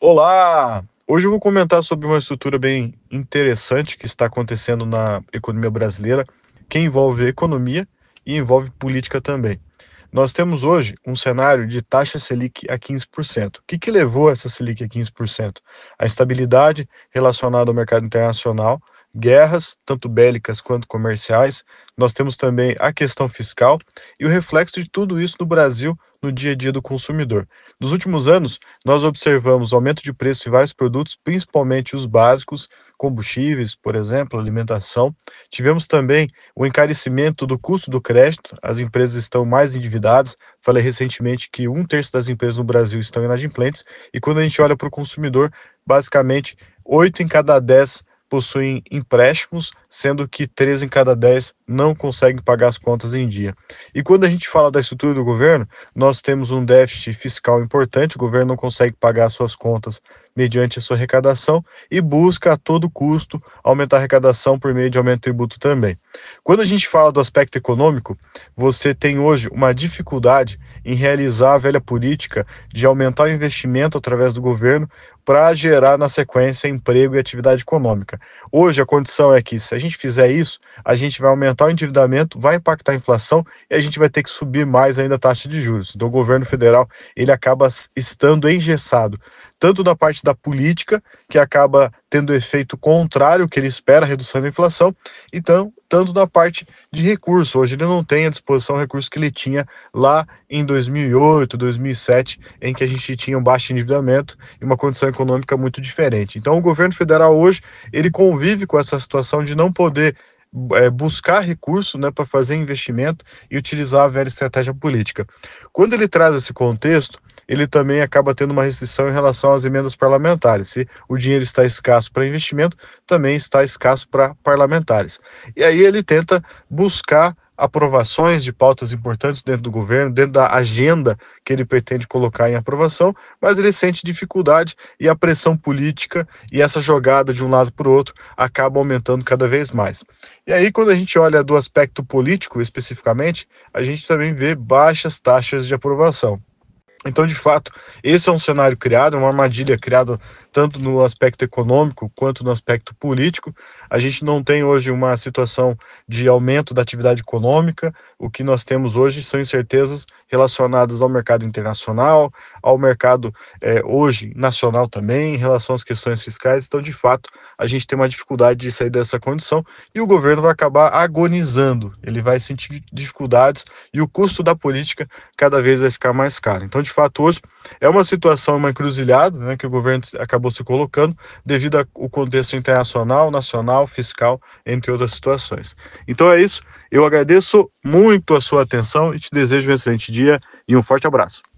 Olá! Hoje eu vou comentar sobre uma estrutura bem interessante que está acontecendo na economia brasileira, que envolve economia e envolve política também. Nós temos hoje um cenário de taxa Selic a 15%. O que levou essa Selic a 15%? A instabilidade relacionada ao mercado internacional, guerras, tanto bélicas quanto comerciais. Nós temos também a questão fiscal e o reflexo de tudo isso no Brasil, no dia a dia do consumidor. Nos últimos anos, nós observamos aumento de preço em vários produtos, principalmente os básicos, combustíveis, por exemplo, alimentação. Tivemos também o encarecimento do custo do crédito, as empresas estão mais endividadas. Falei recentemente que um terço das empresas no Brasil estão inadimplentes, e quando a gente olha para o consumidor, basicamente 8 em cada 10 possuem empréstimos, sendo que 3 em cada 10 não conseguem pagar as contas em dia. E quando a gente fala da estrutura do governo, nós temos um déficit fiscal importante, o governo não consegue pagar suas contas mediante a sua arrecadação e busca a todo custo aumentar a arrecadação por meio de aumento de tributo também. Quando a gente fala do aspecto econômico, você tem hoje uma dificuldade em realizar a velha política de aumentar o investimento através do governo para gerar na sequência emprego e atividade econômica. Hoje a condição é que, se a gente fizer isso, a gente vai aumentar o endividamento, vai impactar a inflação e a gente vai ter que subir mais ainda a taxa de juros. Então o governo federal ele acaba estando engessado, tanto da parte da política, que acaba tendo efeito contrário ao que ele espera, a redução da inflação, então, tanto da parte de recurso. Hoje ele não tem à disposição o recurso que ele tinha lá em 2008, 2007, em que a gente tinha um baixo endividamento e uma condição econômica muito diferente. Então o governo federal hoje, ele convive com essa situação de não poder buscar recurso, né, para fazer investimento e utilizar a velha estratégia política. Quando ele traz esse contexto, ele também acaba tendo uma restrição em relação às emendas parlamentares. Se o dinheiro está escasso para investimento, também está escasso para parlamentares. E aí ele tenta buscar aprovações de pautas importantes dentro do governo, dentro da agenda que ele pretende colocar em aprovação, mas ele sente dificuldade e a pressão política e essa jogada de um lado para o outro acaba aumentando cada vez mais. E aí, quando a gente olha do aspecto político especificamente, a gente também vê baixas taxas de aprovação. Então, de fato, esse é um cenário criado, uma armadilha criada tanto no aspecto econômico quanto no aspecto político. A gente não tem hoje uma situação de aumento da atividade econômica. O que nós temos hoje são incertezas relacionadas ao mercado internacional, ao mercado hoje nacional também, em relação às questões fiscais. Então, de fato, a gente tem uma dificuldade de sair dessa condição e o governo vai acabar agonizando. Ele vai sentir dificuldades e o custo da política cada vez vai ficar mais caro. Então, de fato, hoje é uma situação, uma encruzilhada, né, que o governo acabou se colocando devido ao contexto internacional, nacional, fiscal, entre outras situações. Então é isso, eu agradeço muito a sua atenção e te desejo um excelente dia e um forte abraço.